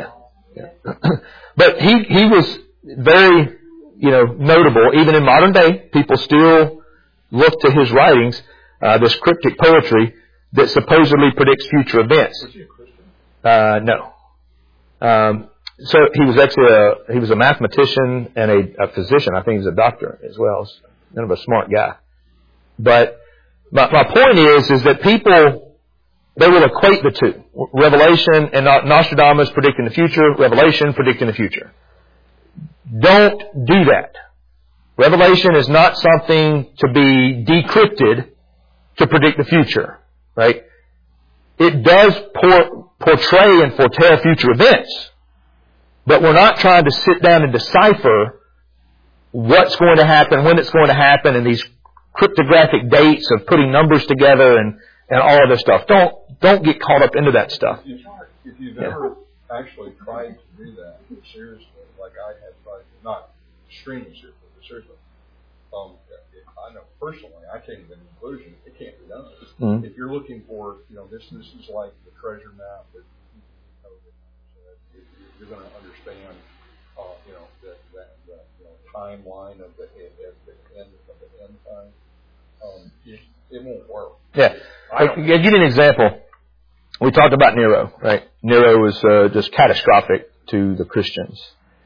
But he was very, notable. Even in modern day, people still look to his writings, this cryptic poetry that supposedly predicts future events. Was he a Christian? No. So he was actually he was a mathematician and a physician. I think he was a doctor as well. Kind of a smart guy. But my point is that people, they will equate the two. Revelation and Nostradamus predicting the future, Revelation predicting the future. Don't do that. Revelation is not something to be decrypted to predict the future, right? It does portray and foretell future events, but we're not trying to sit down and decipher what's going to happen, when it's going to happen, and these cryptographic dates of putting numbers together and all of this stuff. Don't get caught up into that stuff. If you've ever actually tried to do that seriously, like I have tried, not extremely seriously, but seriously, I know personally, I came to the conclusion it can't be done. Mm-hmm. If you're looking for, this is like the treasure map that you're going to understand, the timeline of the end time. It won't work. Yeah. I'll give you an example. We talked about Nero, right? Nero was just catastrophic to the Christians.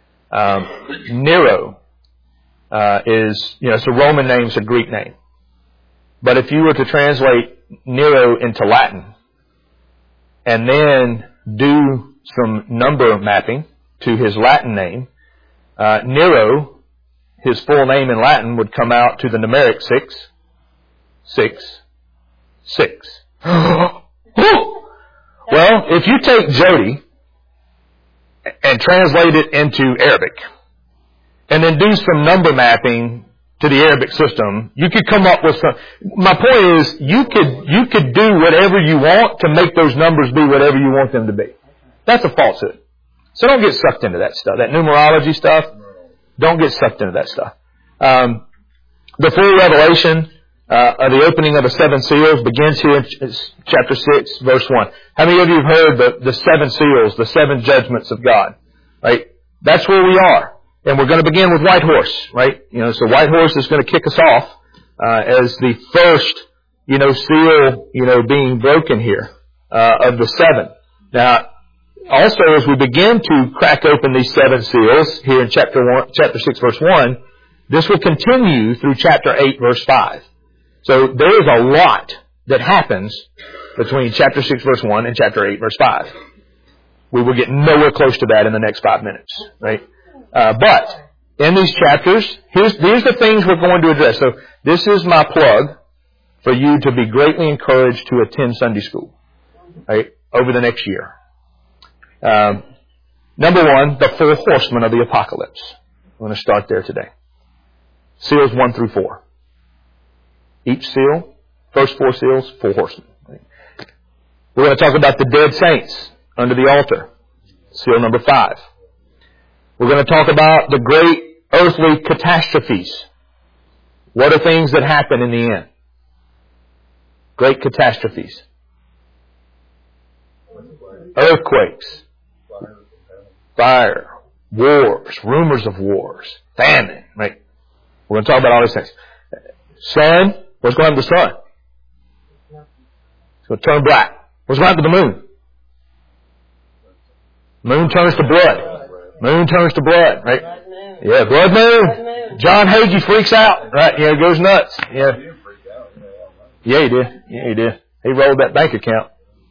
Nero is, it's a Roman name, it's a Greek name. But if you were to translate Nero into Latin and then do some number mapping to his Latin name, Nero, his full name in Latin would come out to the numeric 666. Well, if you take Jody and translate it into Arabic, and then do some number mapping to the Arabic system, you could come up with some. My point is, you could do whatever you want to make those numbers be whatever you want them to be. That's a falsehood. So don't get sucked into that stuff. That numerology stuff, don't get sucked into that stuff. The full revelation of the opening of the 7 seals begins here in chapter 6, verse 1. How many of you have heard the 7 seals, the 7 judgments of God? Right? That's where we are. And we're going to begin with White Horse, right? So White Horse is going to kick us off as the first, seal, being broken here of the 7. Now, also as we begin to crack open these 7 seals here in chapter 6, verse 1, this will continue through chapter 8, verse 5. So there is a lot that happens between chapter 6, verse 1 and chapter 8, verse 5. We will get nowhere close to that in the next 5 minutes, right? But in these chapters, here's the things we're going to address. So this is my plug for you to be greatly encouraged to attend Sunday school, right, over the next year. Number one, the 4 horsemen of the apocalypse. I'm going to start there today. Seals 1 through 4. Each seal, first 4 seals, 4 horsemen. We're going to talk about the dead saints under the altar. Seal number 5. We're going to talk about the great earthly catastrophes. What are things that happen in the end? Great catastrophes. Earthquakes. Fire. Wars. Rumors of wars. Famine. Right? We're going to talk about all these things. Sun. What's going to happen to the sun? It's going to turn black. What's going to happen to the moon? Moon turns to blood. Moon turns to blood, right? Blood moon. Yeah, blood moon. Blood moon. John Hagee freaks out, right? Yeah, goes nuts. Yeah. Yeah, he did. Yeah, he did. He rolled that bank account.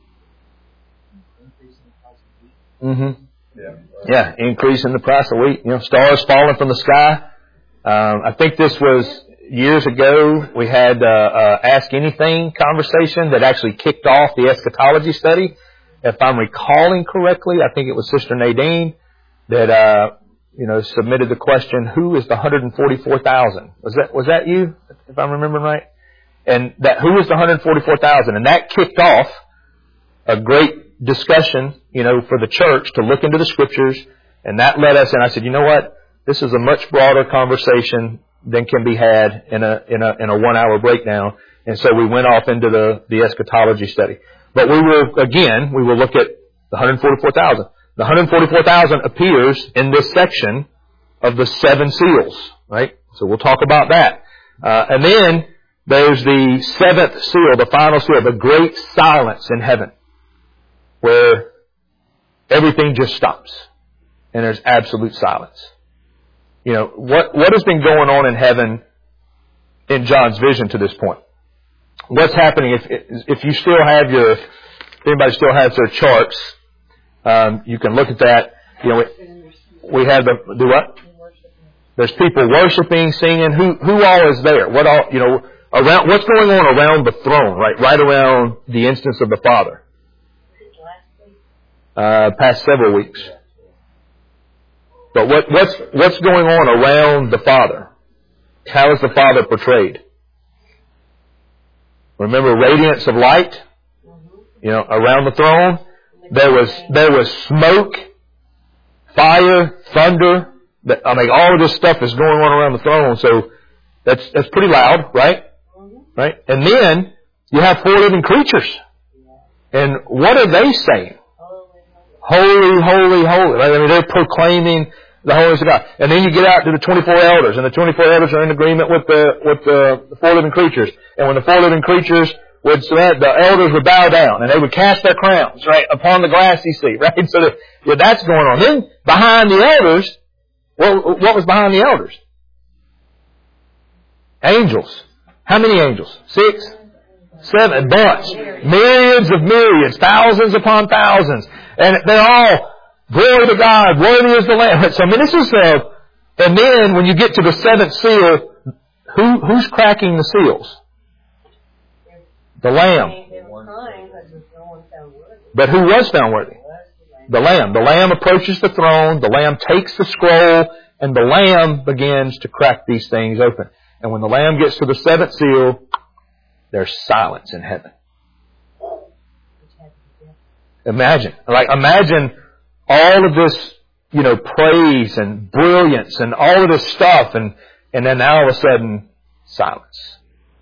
Yeah, increase in the price of wheat. You know, stars falling from the sky. I think this was years ago. We had Ask Anything conversation that actually kicked off the eschatology study. If I'm recalling correctly, I think it was Sister Nadine that submitted the question, who is the 144,000? Was that you, if I'm remembering right? And that who is the 144,000? And that kicked off a great discussion, for the church to look into the scriptures. And that led us, and I said, you know what? This is a much broader conversation than can be had in a 1 hour breakdown. And so we went off into the eschatology study. But we will look at the 144,000. The 144,000 appears in this section of the 7 seals, right? So we'll talk about that. And then there's the 7th seal, the final seal, the great silence in heaven, where everything just stops and there's absolute silence. What has been going on in heaven in John's vision to this point? What's happening if you still have if anybody still has their charts, you can look at that. We have do what? There's people worshiping, singing. Who all is there? What all, around, what's going on around the throne, right around the instance of the Father? Past several weeks. But what's going on around the Father? How is the Father portrayed? Remember radiance of light? Around the throne. There was smoke, fire, thunder. All of this stuff is going on around the throne. So that's pretty loud, right? Right? And then you have 4 living creatures. And what are they saying? Holy, holy, holy. Right? They're proclaiming the holiness of God. And then you get out to the 24 elders, and the 24 elders are in agreement with the 4 living creatures. And when the 4 living creatures would submit, the elders would bow down, and they would cast their crowns, right, upon the glassy sea, right? So that's going on. Then behind the elders, what was behind the elders? Angels. How many angels? 6? 7. Bunch. Myriads of myriads. Thousands upon thousands. And they're all, glory to God, worthy is the Lamb. So this is and then when you get to the 7th seal, who's cracking the seals? The Lamb. But who was found worthy? The Lamb. The Lamb approaches the throne, the Lamb takes the scroll, and the Lamb begins to crack these things open. And when the Lamb gets to the 7th seal, there's silence in heaven. Imagine all of this, praise and brilliance and all of this stuff, and then all of a sudden, silence.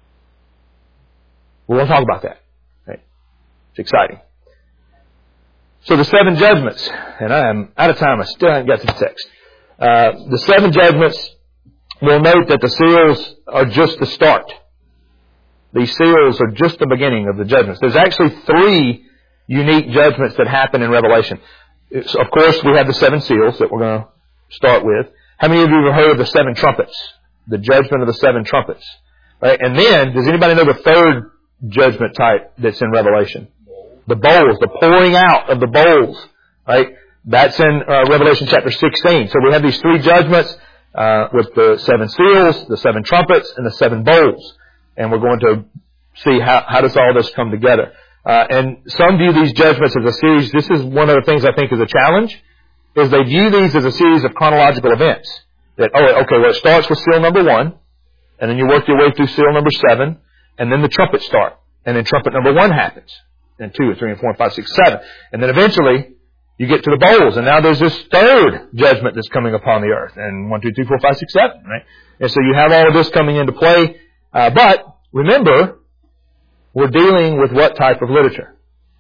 We won't talk about that. Right? It's exciting. So the 7 judgments, and I am out of time. I still haven't got to the text. The 7 judgments, we'll note that the seals are just the start. These seals are just the beginning of the judgments. There's actually 3 unique judgments that happen in Revelation. Of course, we have the 7 seals that we're going to start with. How many of you have heard of the 7 trumpets? The judgment of the 7 trumpets. Right? And then, does anybody know the 3rd judgment type that's in Revelation? The bowls, the pouring out of the bowls, right? That's in Revelation chapter 16. So we have these three judgments with the 7 seals, the 7 trumpets, and the 7 bowls. And we're going to see how does all this come together. And some view these judgments as a series. This is one of the things I think is a challenge, is they view these as a series of chronological events. That, it starts with seal number 1, and then you work your way through seal number 7, and then the trumpets start. And then trumpet number 1 happens. And 2 and 3 and 4 and 5, 6, 7. And then eventually, you get to the bowls, and now there's this third judgment that's coming upon the earth. And 1, 2, 3, 4, 5, 6, 7, right? And so you have all of this coming into play. But remember, we're dealing with what type of literature?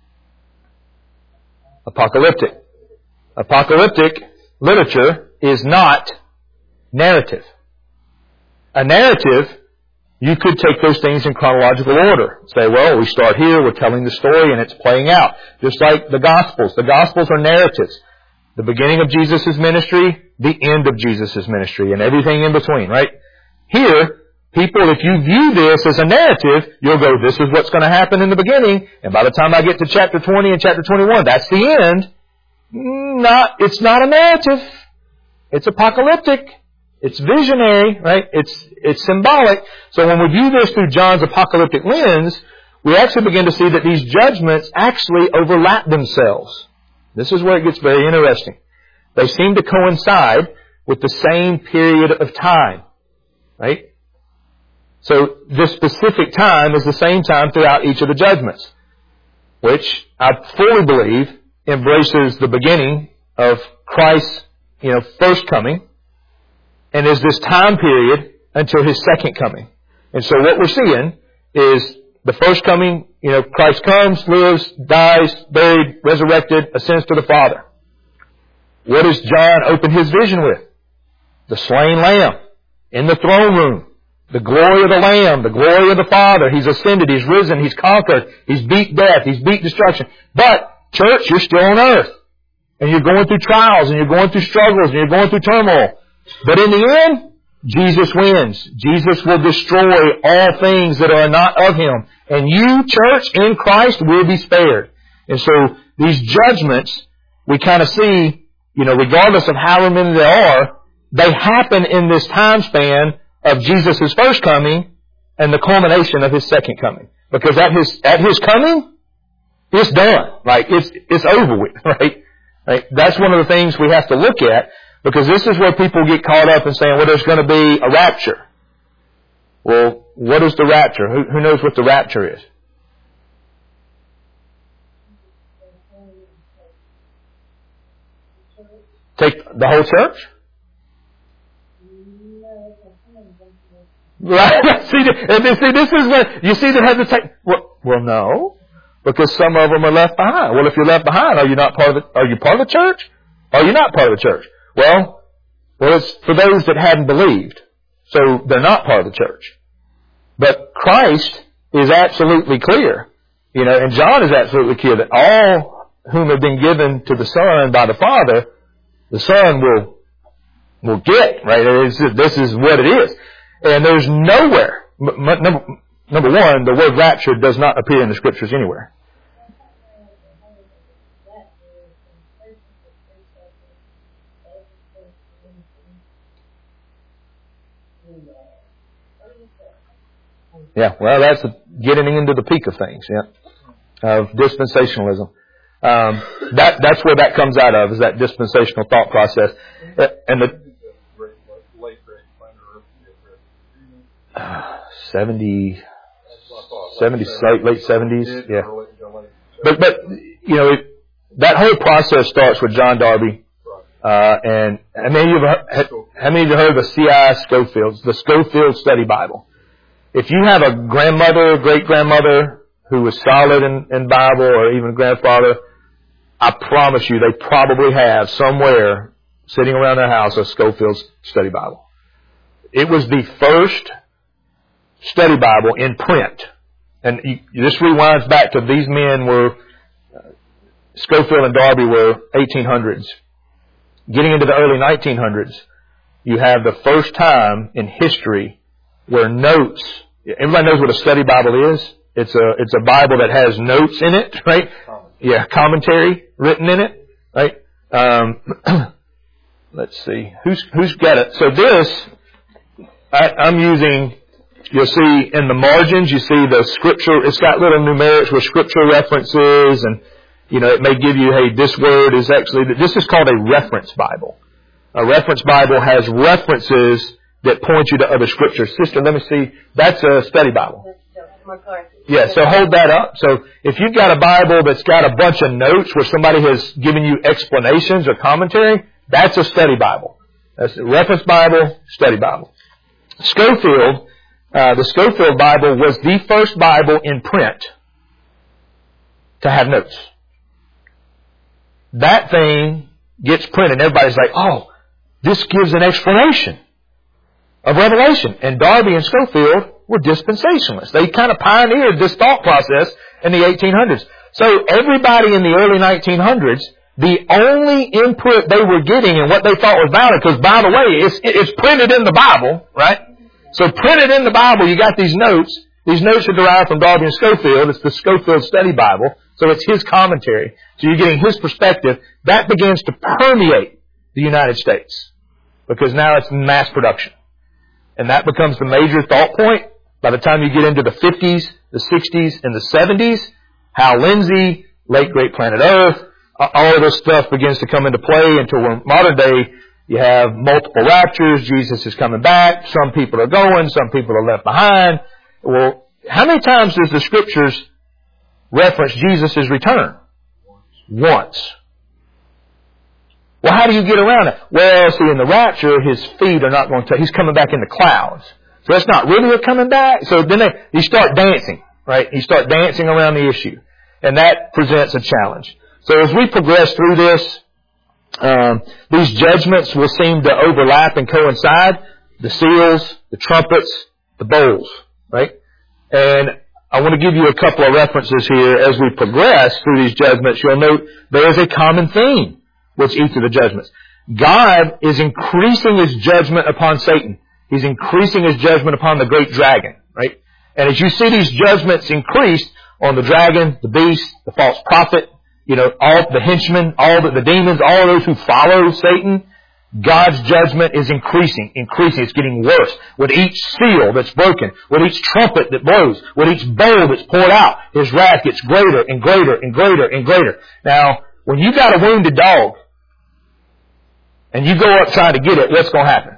Apocalyptic. Apocalyptic literature is not narrative. A narrative, you could take those things in chronological order. Say, well, we start here, we're telling the story, and it's playing out. Just like the Gospels. The Gospels are narratives. The beginning of Jesus' ministry, the end of Jesus' ministry, and everything in between, right? Here, people, if you view this as a narrative, you'll go, this is what's going to happen in the beginning, and by the time I get to chapter 20 and chapter 21, that's the end. It's not a narrative. It's apocalyptic. It's visionary, right? It's symbolic. So when we view this through John's apocalyptic lens, we actually begin to see that these judgments actually overlap themselves. This is where it gets very interesting. They seem to coincide with the same period of time, right? So this specific time is the same time throughout each of the judgments, which I fully believe embraces the beginning of Christ's, first coming, and is this time period until His second coming. And so what we're seeing is the first coming, Christ comes, lives, dies, buried, resurrected, ascends to the Father. What does John open his vision with? The slain Lamb in the throne room. The glory of the Lamb, the glory of the Father. He's ascended, He's risen, He's conquered, He's beat death, He's beat destruction. But, church, you're still on earth. And you're going through trials, and you're going through struggles, and you're going through turmoil. But in the end, Jesus wins. Jesus will destroy all things that are not of Him. And you, church, in Christ, will be spared. And so, these judgments, we kind of see, regardless of how many there are, they happen in this time span of Jesus' first coming and the culmination of His second coming. Because at His coming, it's done. Like, it's over with, right? That's one of the things we have to look at, because this is where people get caught up in saying, well, there's going to be a rapture. Well, what is the rapture? Who knows what the rapture is? Take the whole church? Right? This is when you see the hesitation. Well, no, because some of them are left behind. Well, if you're left behind, are you part of the church? Are you not part of the church? Well, it's for those that hadn't believed, so they're not part of the church. But Christ is absolutely clear, and John is absolutely clear that all whom have been given to the Son by the Father, the Son will get, right? This is what it is. And there's nowhere, number one, the word rapture does not appear in the Scriptures anywhere. Yeah, well, that's getting into the peak of things, of dispensationalism. That's where that comes out of, is that dispensational thought process. And the 70s, late 70s, yeah. But that whole process starts with John Darby. And how many of you heard of the C.I. Scofield's, the Scofield Study Bible? If you have a grandmother, great-grandmother who was solid in Bible, or even a grandfather, I promise you they probably have somewhere sitting around their house a Scofield's Study Bible. It was the first study Bible in print. And this rewinds back to these men were, Scofield and Darby were 1800s. Getting into the early 1900s, you have the first time in history where notes, everybody knows what a study Bible is, It's a Bible that has notes in it, right? Yeah, commentary written in it, right? Let's see. Who's got it? So this, I'm using, you'll see in the margins, you see the scripture, it's got little numerics with scripture references, and, it may give you, hey, this word is actually, this is called a reference Bible. A reference Bible has references that point you to other scriptures. Sister, let me see. That's a study Bible. Yeah, so hold that up. So if you've got a Bible that's got a bunch of notes where somebody has given you explanations or commentary, that's a study Bible. That's a reference Bible, study Bible. Scofield, the Scofield Bible was the first Bible in print to have notes. That thing gets printed. Everybody's like, oh, this gives an explanation of Revelation. And Darby and Scofield were dispensationalists. They kind of pioneered this thought process in the 1800s. So everybody in the early 1900s, the only input they were getting and what they thought was valid, because by the way, it's printed in the Bible, right? So printed in the Bible, you got these notes. These notes are derived from Darby and Scofield. It's the Scofield Study Bible. So it's his commentary. So you're getting his perspective. That begins to permeate the United States, because now it's mass production. And that becomes the major thought point. By the time you get into the 50s, the 60s, and the 70s, Hal Lindsey, Late Great Planet Earth, all of this stuff begins to come into play until we're modern day. You have multiple raptures. Jesus is coming back. Some people are going. Some people are left behind. Well, how many times does the Scriptures reference Jesus' return? Once. Well, how do you get around it? Well, see, in the rapture, his feet are not going to, he's coming back in the clouds. So that's not really a coming back. So then you start dancing, right? You start dancing around the issue. And that presents a challenge. So as we progress through this, these judgments will seem to overlap and coincide. The seals, the trumpets, the bowls, right? And I want to give you a couple of references here. As we progress through these judgments, you'll note there is a common theme with each of the judgments. God is increasing His judgment upon Satan. He's increasing His judgment upon the great dragon, right? And as you see these judgments increased on the dragon, the beast, the false prophet, all the henchmen, all the demons, all of those who follow Satan, God's judgment is increasing. It's getting worse. With each seal that's broken, with each trumpet that blows, with each bowl that's poured out, His wrath gets greater and greater and greater and greater. Now, when you got a wounded dog, and you go up trying to get it, what's going to happen?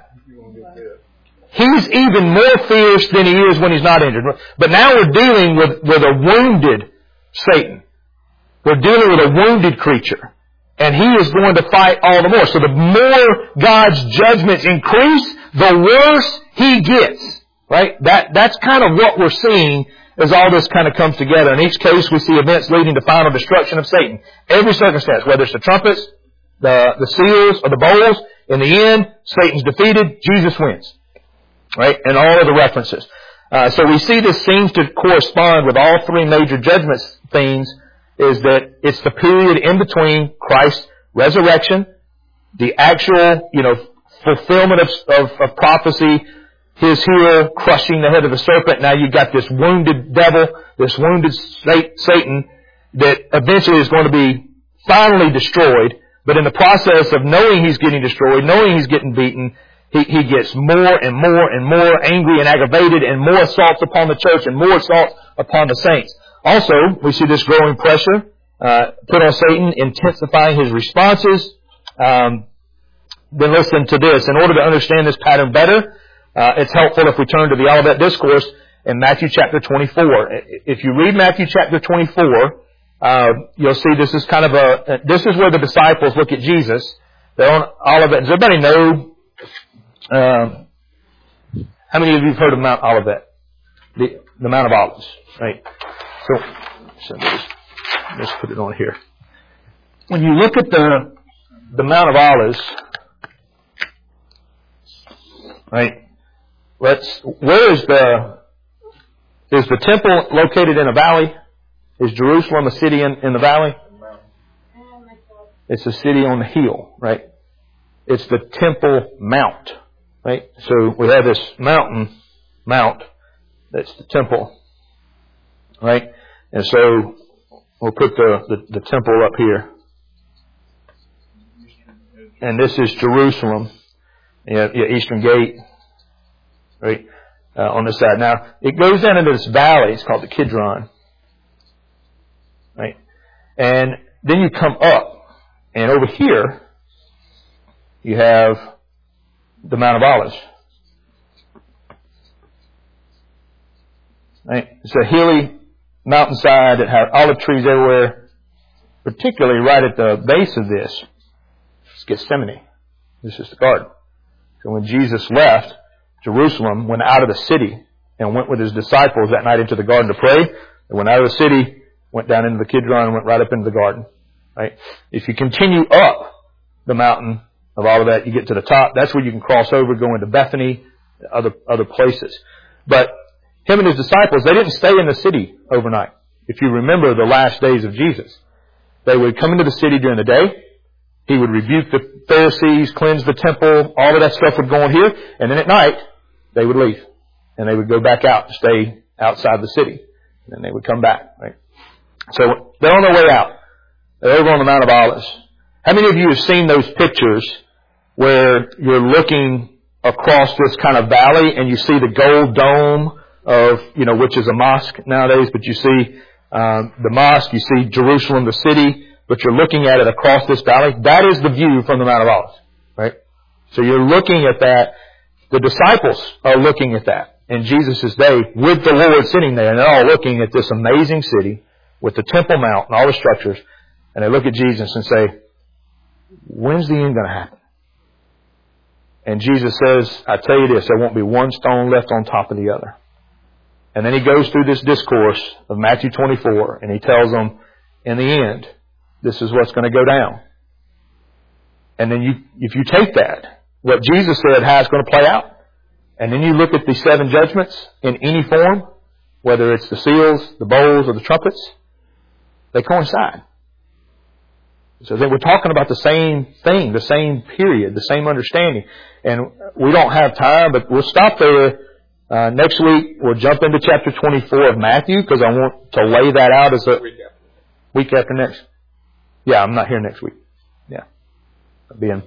He's even more fierce than he is when he's not injured. But now we're dealing with a wounded Satan. We're dealing with a wounded creature. And he is going to fight all the more. So the more God's judgments increase, the worse he gets. Right? That's kind of what we're seeing as all this kind of comes together. In each case, we see events leading to final destruction of Satan. Every circumstance, whether it's the trumpets, the seals, or the bowls, in the end, Satan's defeated, Jesus wins. Right? And all of the references. So we see this seems to correspond with all three major judgments themes, is that it's the period in between Christ's resurrection, the actual, fulfillment of prophecy, His heel crushing the head of the serpent. Now you've got this wounded devil, this wounded Satan that eventually is going to be finally destroyed. But in the process of knowing he's getting destroyed, knowing he's getting beaten, he gets more and more and more angry and aggravated, and more assaults upon the church and more assaults upon the saints. Also, we see this growing pressure put on Satan, intensifying his responses. Then listen to this. In order to understand this pattern better, it's helpful if we turn to the Olivet Discourse in Matthew chapter 24. If you read Matthew chapter 24, you'll see this is kind of this is where the disciples look at Jesus. They're on Olivet. Does everybody know, how many of you have heard of Mount Olivet? The Mount of Olives, right? So let's put it on here. When you look at the Mount of Olives, right? Where is the temple located in a valley? Is Jerusalem a city in the valley? It's a city on the hill, right? It's the Temple Mount, right? So we have this mount, that's the temple. Right? And so we'll put the temple up here. And this is Jerusalem. Eastern Gate. Right? On this side. Now, it goes down into this valley. It's called the Kidron. Right? And then you come up. And over here, you have the Mount of Olives. Right? It's a hilly mountainside that has olive trees everywhere, particularly right at the base of this. It's Gethsemane. This is the garden. So when Jesus left Jerusalem, went out of the city and went with his disciples that night into the garden to pray, they went out of the city, went down into the Kidron, and went right up into the garden. Right? If you continue up the mountain of Olivet, you get to the top. That's where you can cross over, go into Bethany, other places. But him and his disciples, they didn't stay in the city overnight. If you remember the last days of Jesus, they would come into the city during the day. He would rebuke the Pharisees, cleanse the temple, all of that stuff would go on here. And then at night, they would leave. And they would go back out and stay outside the city. And then they would come back. Right? So they're on their way out. They're over on the Mount of Olives. How many of you have seen those pictures where you're looking across this kind of valley and you see the gold dome of, which is a mosque nowadays, but you see the mosque, you see Jerusalem, the city, but you're looking at it across this valley? That is the view from the Mount of Olives, right? So you're looking at that. The disciples are looking at that in Jesus' day with the Lord sitting there, and they're all looking at this amazing city with the Temple Mount and all the structures, and they look at Jesus and say, when's the end going to happen? And Jesus says, I tell you this, there won't be one stone left on top of the other. And then he goes through this discourse of Matthew 24, and he tells them, in the end, this is what's going to go down. And then if you take that, what Jesus said, how it's going to play out, and then you look at the 7 judgments in any form, whether it's the seals, the bowls, or the trumpets, they coincide. So then we're talking about the same thing, the same period, the same understanding. And we don't have time, but we'll stop there. Next week, we'll jump into chapter 24 of Matthew, because I want to lay that out as a week after next. Yeah, I'm not here next week. Yeah. I'll be in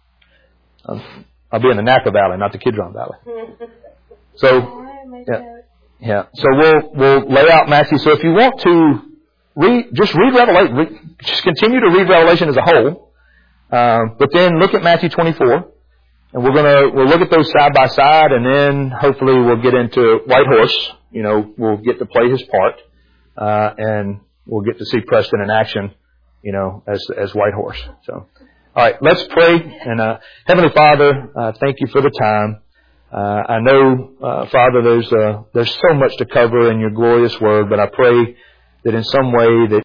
the Napa Valley, not the Kidron Valley. So, yeah. So we'll lay out Matthew. So if you want to read Revelation, just continue to read Revelation as a whole. But then look at Matthew 24. And we'll look at those side by side, and then hopefully we'll get into Whitehorse. We'll get to play his part, and we'll get to see Preston in action, as Whitehorse. So, all right, let's pray. And Heavenly Father, thank you for the time. I know, Father, there's so much to cover in your glorious word, but I pray that in some way that